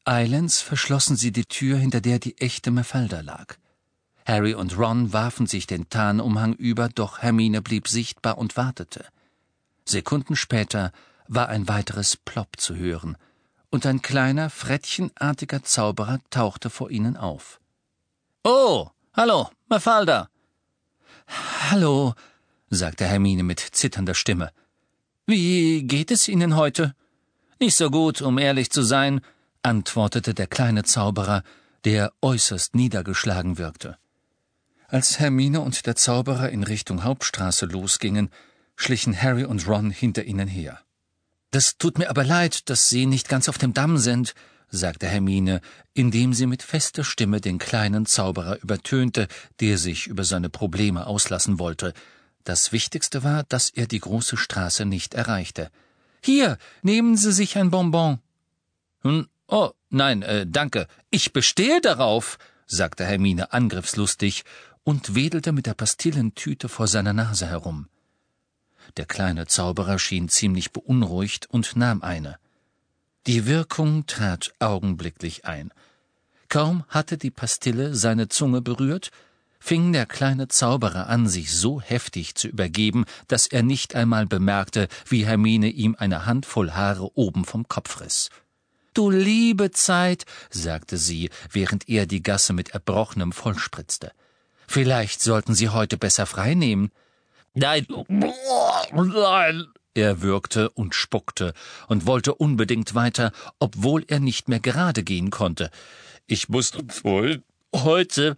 Eilends verschlossen sie die Tür, hinter der die echte Mafalda lag. Harry und Ron warfen sich den Tarnumhang über, doch Hermine blieb sichtbar und wartete. Sekunden später war ein weiteres Plopp zu hören, und ein kleiner, frettchenartiger Zauberer tauchte vor ihnen auf. »Oh, hallo, Mafalda!« »Hallo«, sagte Hermine mit zitternder Stimme. »Wie geht es Ihnen heute?« »Nicht so gut, um ehrlich zu sein«, antwortete der kleine Zauberer, der äußerst niedergeschlagen wirkte. Als Hermine und der Zauberer in Richtung Hauptstraße losgingen, schlichen Harry und Ron hinter ihnen her. »Das tut mir aber leid, dass Sie nicht ganz auf dem Damm sind«, sagte Hermine, indem sie mit fester Stimme den kleinen Zauberer übertönte, der sich über seine Probleme auslassen wollte. Das Wichtigste war, dass er die große Straße nicht erreichte. »Hier, nehmen Sie sich ein Bonbon.« »Oh, nein, danke, ich bestehe darauf«, sagte Hermine angriffslustig und wedelte mit der Pastillentüte vor seiner Nase herum. Der kleine Zauberer schien ziemlich beunruhigt und nahm eine. Die Wirkung trat augenblicklich ein. Kaum hatte die Pastille seine Zunge berührt, fing der kleine Zauberer an, sich so heftig zu übergeben, dass er nicht einmal bemerkte, wie Hermine ihm eine Handvoll Haare oben vom Kopf riss. »Du liebe Zeit«, sagte sie, während er die Gasse mit Erbrochenem vollspritzte. »Vielleicht sollten Sie heute besser freinehmen.« »Nein, nein!« Er würgte und spuckte und wollte unbedingt weiter, obwohl er nicht mehr gerade gehen konnte. »Ich muss heute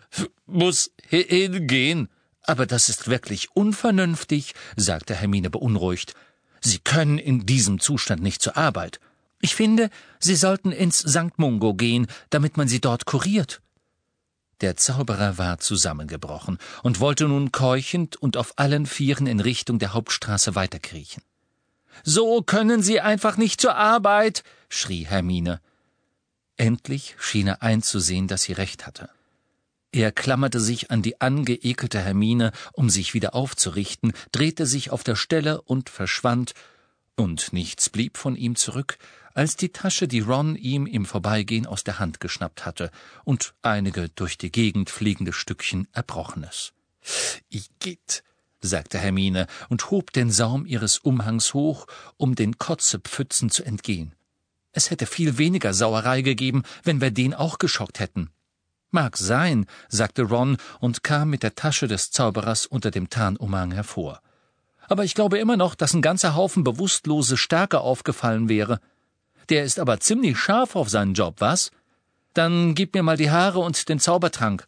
hingehen.« »Aber das ist wirklich unvernünftig«, sagte Hermine beunruhigt. »Sie können in diesem Zustand nicht zur Arbeit. Ich finde, Sie sollten ins St. Mungo gehen, damit man Sie dort kuriert.« Der Zauberer war zusammengebrochen und wollte nun keuchend und auf allen Vieren in Richtung der Hauptstraße weiterkriechen. »So können Sie einfach nicht zur Arbeit«, schrie Hermine. Endlich schien er einzusehen, dass sie recht hatte. Er klammerte sich an die angeekelte Hermine, um sich wieder aufzurichten, drehte sich auf der Stelle und verschwand, und nichts blieb von ihm zurück, als die Tasche, die Ron ihm im Vorbeigehen aus der Hand geschnappt hatte, und einige durch die Gegend fliegende Stückchen Erbrochenes. »Igitt«, sagte Hermine und hob den Saum ihres Umhangs hoch, um den Kotzepfützen zu entgehen. »Es hätte viel weniger Sauerei gegeben, wenn wir den auch geschockt hätten.« »Mag sein«, sagte Ron und kam mit der Tasche des Zauberers unter dem Tarnumhang hervor. »Aber ich glaube immer noch, dass ein ganzer Haufen Bewusstlose stärker aufgefallen wäre. Der ist aber ziemlich scharf auf seinen Job, was? Dann gib mir mal die Haare und den Zaubertrank.«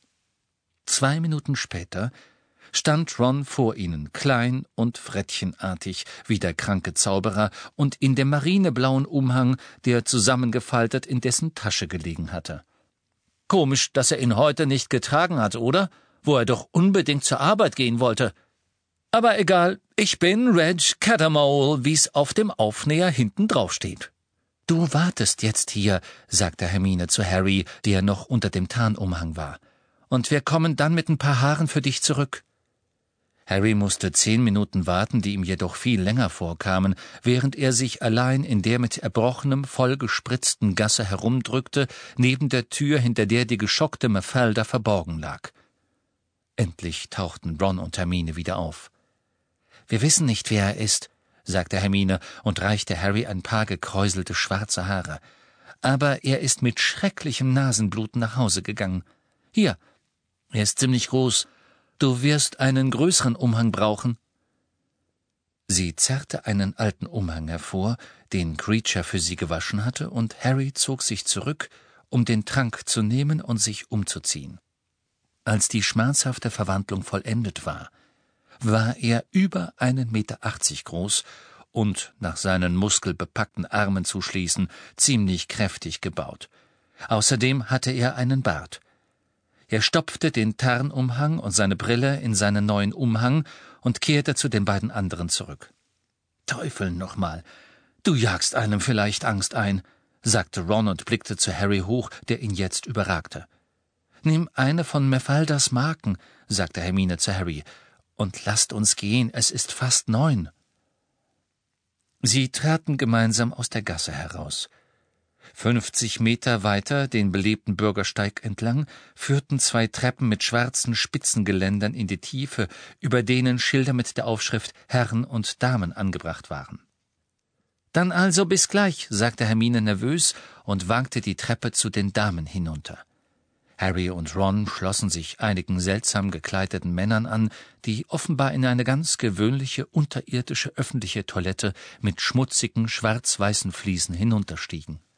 2 Minuten später stand Ron vor ihnen, klein und frettchenartig wie der kranke Zauberer und in dem marineblauen Umhang, der zusammengefaltet in dessen Tasche gelegen hatte. »Komisch, dass er ihn heute nicht getragen hat, oder? Wo er doch unbedingt zur Arbeit gehen wollte. Aber egal, ich bin Reg Cattermole, wie's auf dem Aufnäher hinten drauf steht.« »Du wartest jetzt hier«, sagte Hermine zu Harry, der noch unter dem Tarnumhang war, »und wir kommen dann mit ein paar Haaren für dich zurück.« Harry musste 10 Minuten warten, die ihm jedoch viel länger vorkamen, während er sich allein in der mit Erbrochenem, vollgespritzten Gasse herumdrückte, neben der Tür, hinter der die geschockte Mafalda verborgen lag. Endlich tauchten Ron und Hermine wieder auf. »Wir wissen nicht, wer er ist«, sagte Hermine und reichte Harry ein paar gekräuselte schwarze Haare. »Aber er ist mit schrecklichem Nasenbluten nach Hause gegangen. Hier, er ist ziemlich groß. Du wirst einen größeren Umhang brauchen.« Sie zerrte einen alten Umhang hervor, den Kreacher für sie gewaschen hatte, und Harry zog sich zurück, um den Trank zu nehmen und sich umzuziehen. Als die schmerzhafte Verwandlung vollendet war er über 1,80 Meter groß und, nach seinen muskelbepackten Armen zu schließen, ziemlich kräftig gebaut. Außerdem hatte er einen Bart. Er stopfte den Tarnumhang und seine Brille in seinen neuen Umhang und kehrte zu den beiden anderen zurück. »Teufel nochmal, du jagst einem vielleicht Angst ein«, sagte Ron und blickte zu Harry hoch, der ihn jetzt überragte. »Nimm eine von Mafaldas Marken«, sagte Hermine zu Harry, »und lasst uns gehen, es ist fast 9.« Sie traten gemeinsam aus der Gasse heraus. 50 Meter weiter, den belebten Bürgersteig entlang, führten 2 Treppen mit schwarzen Spitzengeländern in die Tiefe, über denen Schilder mit der Aufschrift Herren und Damen angebracht waren. »Dann also bis gleich«, sagte Hermine nervös und wankte die Treppe zu den Damen hinunter. Harry und Ron schlossen sich einigen seltsam gekleideten Männern an, die offenbar in eine ganz gewöhnliche unterirdische öffentliche Toilette mit schmutzigen, schwarz-weißen Fliesen hinunterstiegen.